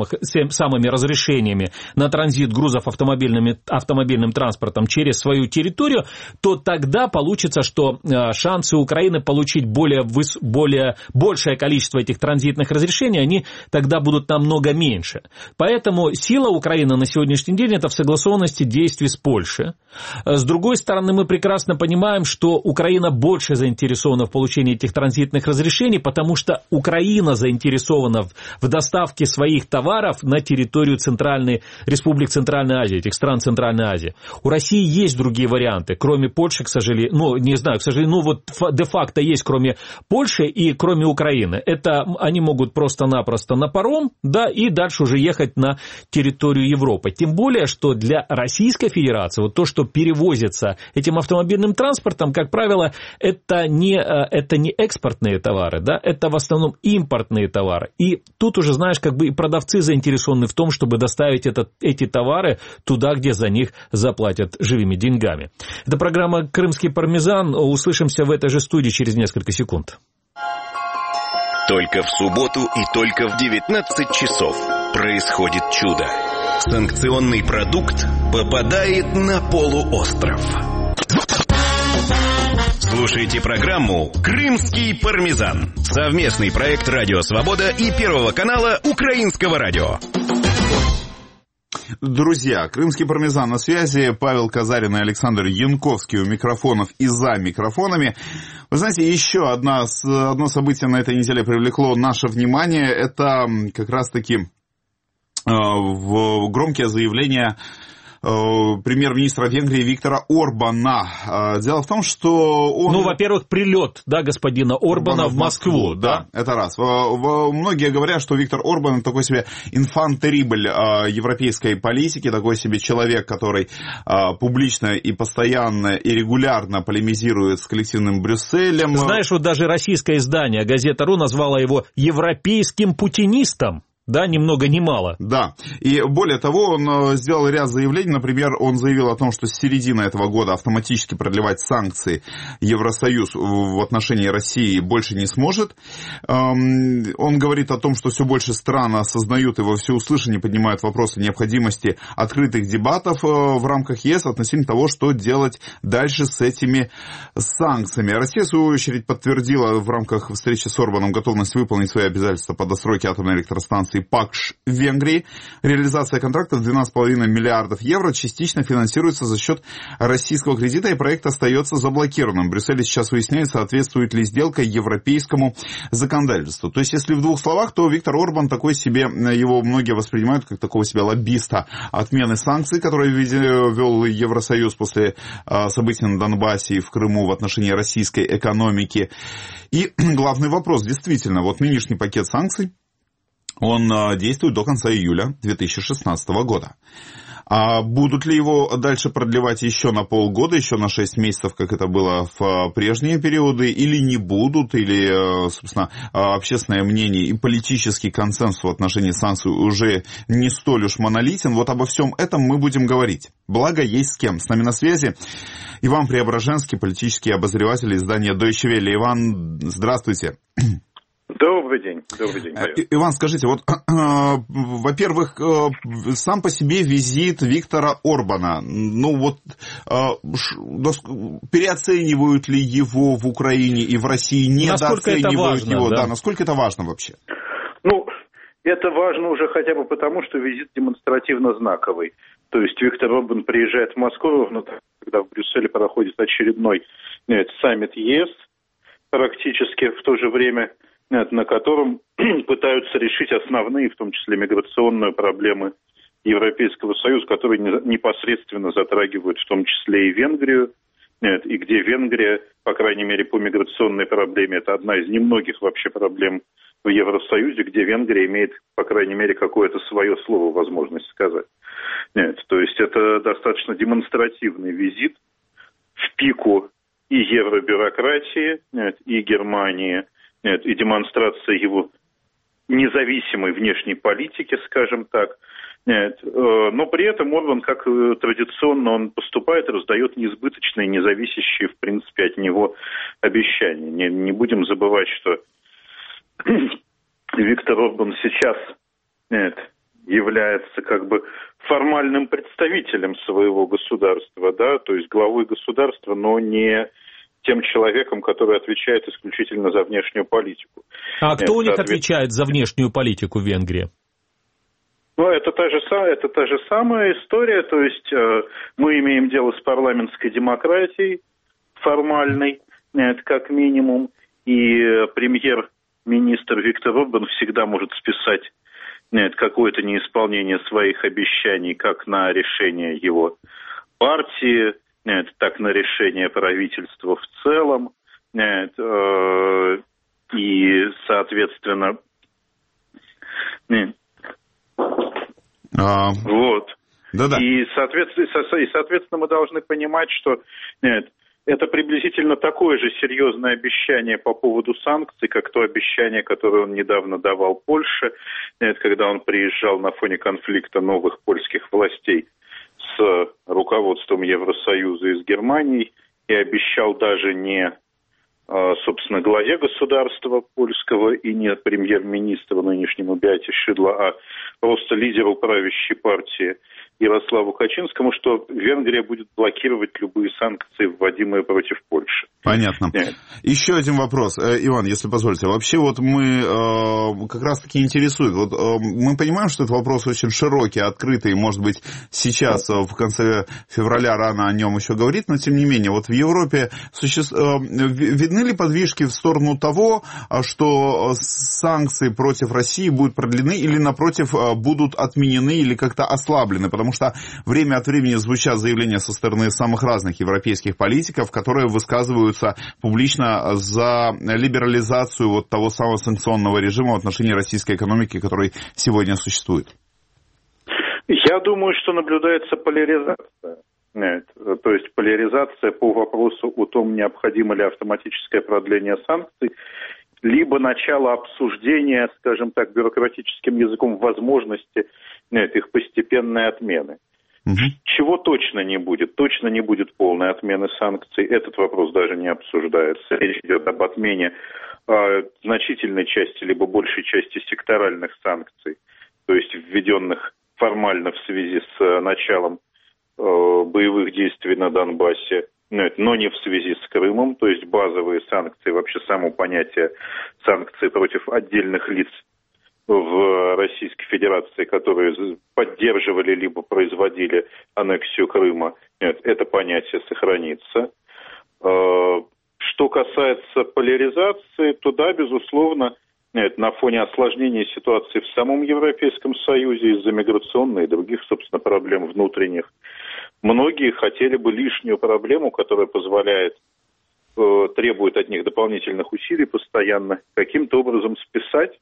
самыми разрешениями на транзит грузов автомобильным транспортом через свою территорию, то тогда получится, что шансы Украины получить большее количество этих транзитных разрешений, они тогда будут намного меньше. Поэтому сила Украины на сегодняшний день – это в согласованности действий с Польшей. С другой стороны, мы прекрасно понимаем, что Украина больше заинтересована в получении этих транзитных разрешений, потому что Украина заинтересована в доставке своих товаров на территорию республик Центральной Азии, этих стран Центральной Азии. У России есть другие варианты, кроме Польши, к сожалению, де-факто есть, кроме Польши и кроме Украины. Это они могут просто-напросто на паром, да, и дальше уже ехать на территорию Европы. Тем более, что для Российской Федерации вот то, что перевозится этим автомобильным транспортом, как правило, это не экспортные товары, да, это в основном импортные товары. И тут уже, знаешь, как бы и продавцы заинтересованы в том, чтобы доставить эти товары туда, где за них заплатят живыми деньгами. Это программа «Крымский пармезан». Услышимся в этой же студии через несколько секунд. Только в субботу и только в 19 часов происходит чудо. Санкционный продукт попадает на полуостров. Слушайте программу «Крымский пармезан». Совместный проект «Радио Свобода» и Первого канала Украинского радио. Друзья, «Крымский пармезан» на связи. Павел Казарин и Александр Янковский у микрофонов и за микрофонами. Вы знаете, еще одно событие на этой неделе привлекло наше внимание. Это как раз-таки громкие заявления премьер-министра Венгрии Виктора Орбана. Дело в том, что он... Ну, во-первых, прилет, да, господина Орбана в Москву. Да, это раз. Многие говорят, что Виктор Орбан такой себе инфан-терибль европейской политики, такой себе человек, который публично и постоянно и регулярно полемизирует с коллективным Брюсселем. Знаешь, вот даже российское издание «Газета.ру» назвало его европейским путинистом. Да, ни много ни мало. Да, и более того, он сделал ряд заявлений. Например, он заявил о том, что с середины этого года автоматически продлевать санкции Евросоюз в отношении России больше не сможет. Он говорит о том, что все больше стран осознают и во всеуслышание поднимают вопросы необходимости открытых дебатов в рамках ЕС относительно того, что делать дальше с этими санкциями. Россия, в свою очередь, подтвердила в рамках встречи с Орбаном готовность выполнить свои обязательства по достройке атомной электростанции ПАКШ в Венгрии. Реализация контракта в 12,5 миллиардов евро частично финансируется за счет российского кредита, и проект остается заблокированным. В Брюсселе сейчас выясняют, соответствует ли сделка европейскому законодательству. То есть, если в двух словах, то Виктор Орбан такой себе, его многие воспринимают как такого себе лоббиста отмены санкций, которые ввел Евросоюз после событий на Донбассе и в Крыму в отношении российской экономики. И главный вопрос, действительно, вот нынешний пакет санкций, он действует до конца июля 2016 года. А будут ли его дальше продлевать еще на полгода, еще на 6 месяцев, как это было в прежние периоды, или не будут, или, собственно, общественное мнение и политический консенсус в отношении санкций уже не столь уж монолитен. Вот обо всем этом мы будем говорить. Благо, есть с кем. С нами на связи Иван Преображенский, политический обозреватель издания Deutsche Welle. Иван, здравствуйте. Добрый день. Иван, скажите, вот, во-первых, сам по себе визит Виктора Орбана, ну вот, переоценивают ли его в Украине и в России, недооценивают его, да, насколько это важно вообще? Ну, это важно уже хотя бы потому, что визит демонстративно знаковый. То есть Виктор Орбан приезжает в Москву ровно когда в Брюсселе проходит очередной саммит ЕС, практически в то же время, на котором пытаются решить основные, в том числе миграционные проблемы Европейского Союза, которые непосредственно затрагивают в том числе и Венгрию, и где Венгрия, по крайней мере, по миграционной проблеме, это одна из немногих вообще проблем в Евросоюзе, где Венгрия имеет, по крайней мере, какое-то свое слово, возможность сказать. То есть это достаточно демонстративный визит в пику и евробюрократии, и Германии, и демонстрация его независимой внешней политики, скажем так. Но при этом Орбан, как традиционно он поступает, раздает неизбыточные, независящие, в принципе, от него обещания. Не будем забывать, что Виктор Орбан сейчас является как бы формальным представителем своего государства, да, то есть главой государства, но не тем человеком, который отвечает исключительно за внешнюю политику. А кто у них отвечает за внешнюю политику в Венгрии? Ну, это та же самая история, то есть мы имеем дело с парламентской демократией формальной, как минимум, и премьер-министр Виктор Орбан всегда может списать какое-то неисполнение своих обещаний как на решение его партии, так на решение правительства в целом, и, соответственно, вот. Да-да. И, соответственно, мы должны понимать, что это приблизительно такое же серьезное обещание по поводу санкций, как то обещание, которое он недавно давал Польше, когда он приезжал на фоне конфликта новых польских властей с руководством Евросоюза и с Германией, и обещал даже не, собственно, главе государства польского и не премьер-министру нынешнему Беате Шидло, а просто лидеру правящей партии Ярославу Качинскому, что Венгрия будет блокировать любые санкции, вводимые против Польши. Понятно. Еще один вопрос, Иван, если позволите. Вообще вот мы как раз-таки интересует. Вот, мы понимаем, что этот вопрос очень широкий, открытый, и, может быть, сейчас, в конце февраля, рано о нем еще говорить, но тем не менее, вот в Европе видны ли подвижки в сторону того, что санкции против России будут продлены или, напротив, будут отменены или как-то ослаблены? Потому что время от времени звучат заявления со стороны самых разных европейских политиков, которые высказываются публично за либерализацию вот того самого санкционного режима в отношении российской экономики, который сегодня существует. Я думаю, что наблюдается поляризация. То есть поляризация по вопросу о том, необходимо ли автоматическое продление санкций, либо начало обсуждения, скажем так, бюрократическим языком возможности их постепенной отмены. Чего точно не будет? Точно не будет полной отмены санкций. Этот вопрос даже не обсуждается. Речь идет об отмене значительной части, либо большей части секторальных санкций, то есть введенных формально в связи с началом боевых действий на Донбассе, но не в связи с Крымом, то есть базовые санкции, вообще само понятие санкций против отдельных лиц в Российской Федерации, которые поддерживали либо производили аннексию Крыма, это понятие сохранится. Что касается поляризации, то да, безусловно, на фоне осложнения ситуации в самом Европейском Союзе из-за миграционной и других, собственно, проблем внутренних, многие хотели бы лишнюю проблему, которая позволяет, требует от них дополнительных усилий постоянно, каким-то образом списать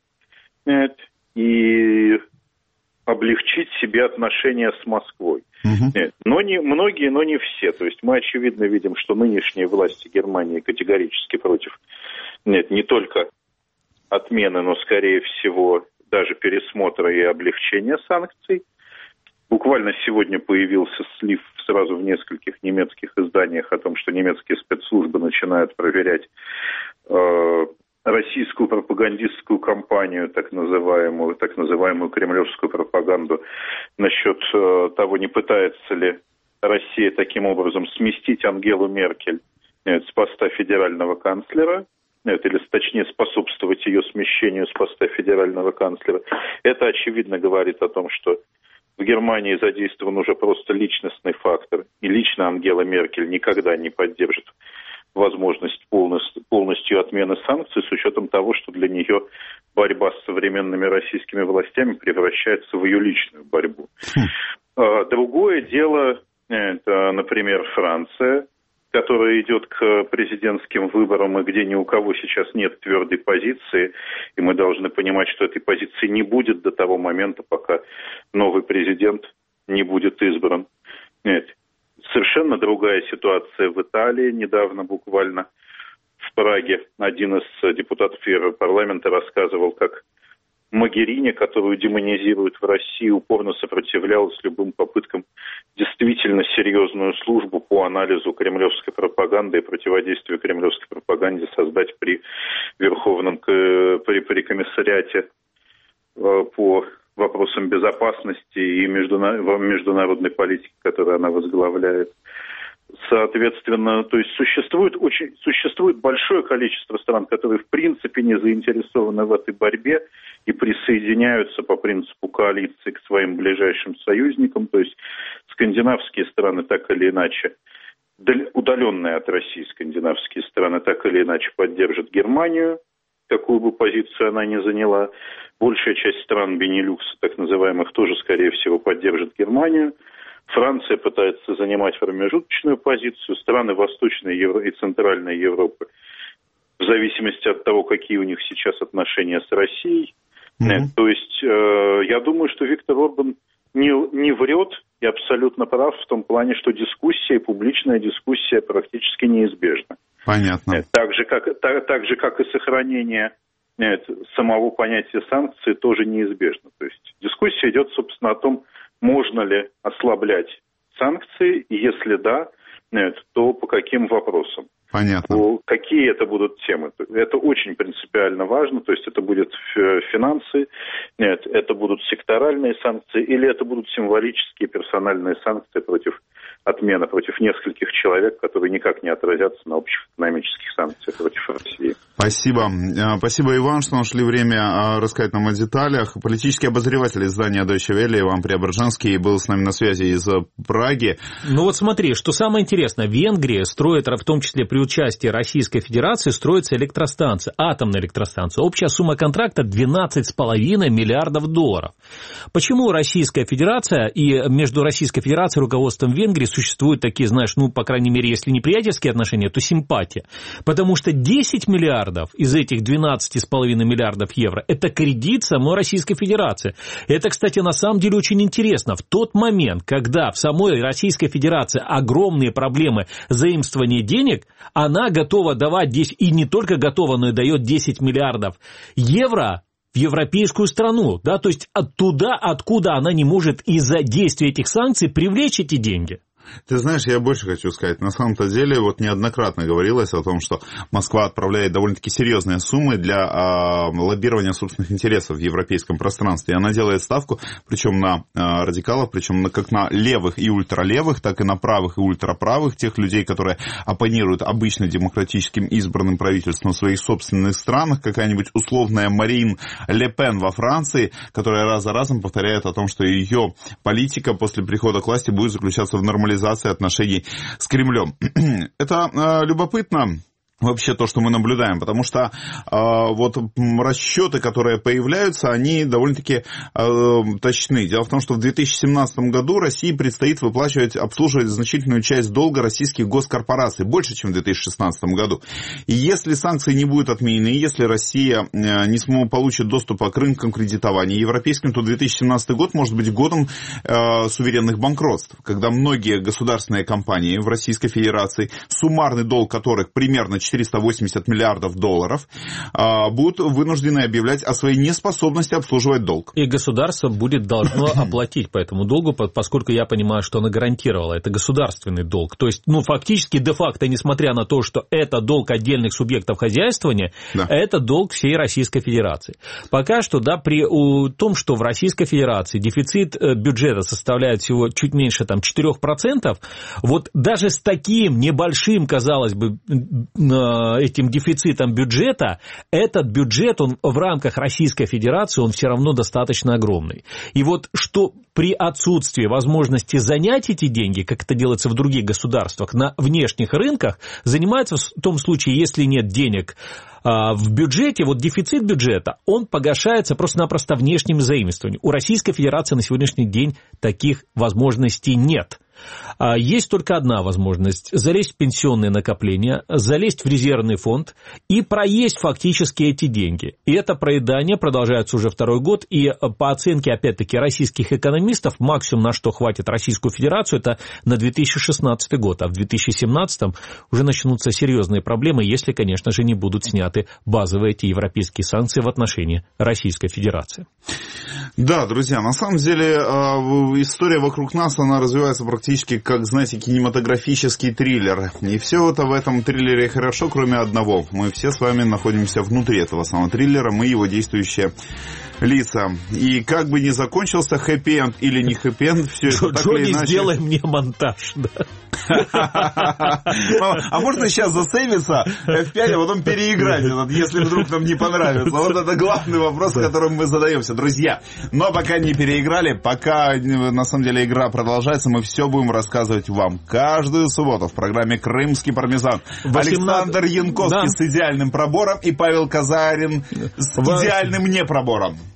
и облегчить себе отношения с Москвой. Но не многие, но не все. То есть мы очевидно видим, что нынешние власти Германии категорически против не только отмены, но, скорее всего, даже пересмотра и облегчения санкций. Буквально сегодня появился слив сразу в нескольких немецких изданиях о том, что немецкие спецслужбы начинают проверять российскую пропагандистскую кампанию, так называемую кремлевскую пропаганду, насчет того, не пытается ли Россия таким образом сместить Ангелу Меркель с поста федерального канцлера, или, точнее, способствовать ее смещению с поста федерального канцлера. Это, очевидно, говорит о том, что в Германии задействован уже просто личностный фактор, и лично Ангела Меркель никогда не поддержит возможность полностью отмены санкций, с учетом того, что для нее борьба с современными российскими властями превращается в ее личную борьбу. Другое дело, это, например, Франция, которая идет к президентским выборам, и где ни у кого сейчас нет твердой позиции, и мы должны понимать, что этой позиции не будет до того момента, пока новый президент не будет избран. Совершенно другая ситуация в Италии. Недавно буквально в Праге один из депутатов Европарламента рассказывал, как Могерини, которую демонизируют в России, упорно сопротивлялась любым попыткам действительно серьезную службу по анализу кремлевской пропаганды и противодействию кремлевской пропаганде создать при Верховном при комиссариате по вопросам безопасности и международной политики, которую она возглавляет. Соответственно, то есть существует большое количество стран, которые в принципе не заинтересованы в этой борьбе и присоединяются по принципу коалиции к своим ближайшим союзникам. То есть скандинавские страны так или иначе, удаленные от России скандинавские страны так или иначе поддержат Германию, какую бы позицию она ни заняла. Большая часть стран Бенилюкса, так называемых, тоже, скорее всего, поддержит Германию. Франция пытается занимать промежуточную позицию. Страны Восточной и Центральной Европы, в зависимости от того, какие у них сейчас отношения с Россией. То есть, я думаю, что Виктор Орбан не врет и абсолютно прав в том плане, что публичная дискуссия практически неизбежна. Понятно. Так же, как и сохранение самого понятия санкций тоже неизбежно. То есть дискуссия идет, собственно, о том, можно ли ослаблять санкции, и если да, то по каким вопросам. Понятно. Какие это будут темы? Это очень принципиально важно, то есть это будут финансы, это будут секторальные санкции, или это будут символические персональные санкции против нескольких человек, которые никак не отразятся на общих экономических санкциях против России. Спасибо. Спасибо, Иван, что нашли время рассказать нам о деталях. Политический обозреватель издания Deutsche Welle Иван Преображенский был с нами на связи из Праги. Ну вот смотри, что самое интересное, Венгрия строит, в том числе при участии Российской Федерации, строится электростанция, атомная электростанция. Общая сумма контракта $12,5 миллиардов. Почему Российская Федерация и между Российской Федерацией и руководством Венгрии существуют такие, знаешь, по крайней мере, если не приятельские отношения, то симпатия? Потому что 10 миллиардов из этих 12,5 миллиардов евро – это кредит самой Российской Федерации. Это, кстати, на самом деле очень интересно. В тот момент, когда в самой Российской Федерации огромные проблемы заимствования денег, она готова давать 10, и не только готова, но и дает 10 миллиардов евро в европейскую страну, да, то есть оттуда, откуда она не может из-за действия этих санкций привлечь эти деньги. Ты знаешь, я больше хочу сказать. На самом-то деле, неоднократно говорилось о том, что Москва отправляет довольно-таки серьезные суммы для лоббирования собственных интересов в европейском пространстве. И она делает ставку, причем на радикалов, причем как на левых и ультралевых, так и на правых и ультраправых, тех людей, которые оппонируют обычно демократическим избранным правительством в своих собственных странах. Какая-нибудь условная Марин Ле Пен во Франции, которая раз за разом повторяет о том, что ее политика после прихода к власти будет заключаться в нормализации отношений с Кремлем. Это любопытно. Вообще то, что мы наблюдаем, потому что расчеты, которые появляются, они довольно-таки точны. Дело в том, что в 2017 году России предстоит обслуживать значительную часть долга российских госкорпораций, больше, чем в 2016 году. И если санкции не будут отменены, если Россия не получит доступа к рынкам кредитования европейским, то 2017 год может быть годом суверенных банкротств, когда многие государственные компании в Российской Федерации, суммарный долг которых примерно $480 миллиардов, будут вынуждены объявлять о своей неспособности обслуживать долг. И государство должно оплатить по этому долгу, поскольку я понимаю, что оно гарантировало. Это государственный долг. То есть, фактически, де-факто, несмотря на то, что это долг отдельных субъектов хозяйствования, да, это долг всей Российской Федерации. Пока что, да, при том, что в Российской Федерации дефицит бюджета составляет всего чуть меньше 4%, даже с таким небольшим, казалось бы, этим дефицитом бюджета, этот бюджет, он в рамках Российской Федерации, он все равно достаточно огромный. И что при отсутствии возможности занять эти деньги, как это делается в других государствах, на внешних рынках, занимается в том случае, если нет денег в бюджете, дефицит бюджета, он погашается просто-напросто внешним заимствованием. У Российской Федерации на сегодняшний день таких возможностей нет. Есть только одна возможность – залезть в пенсионные накопления, залезть в резервный фонд и проесть фактически эти деньги. И это проедание продолжается уже второй год, и по оценке, опять-таки, российских экономистов, максимум, на что хватит Российскую Федерацию, это на 2016 год, а в 2017 уже начнутся серьезные проблемы, если, конечно же, не будут сняты базовые эти европейские санкции в отношении Российской Федерации. Да, друзья, на самом деле история вокруг нас, она развивается практически как, знаете, кинематографический триллер. И все это в этом триллере хорошо, кроме одного. Мы все с вами находимся внутри этого самого триллера, мы его действующие лица. И как бы ни закончился хэппи-энд или не хэппи-энд, все это так или иначе... сделай мне монтаж, да. А можно сейчас засейвиться F5, а потом переиграть этот, если вдруг нам не понравится? Вот это главный вопрос, которым мы задаемся, друзья. Но пока не переиграли, пока на самом деле игра продолжается, мы все будем рассказывать вам каждую субботу в программе «Крымский пармезан». Александр Янковский с идеальным пробором и Павел Казарин с идеальным непробором.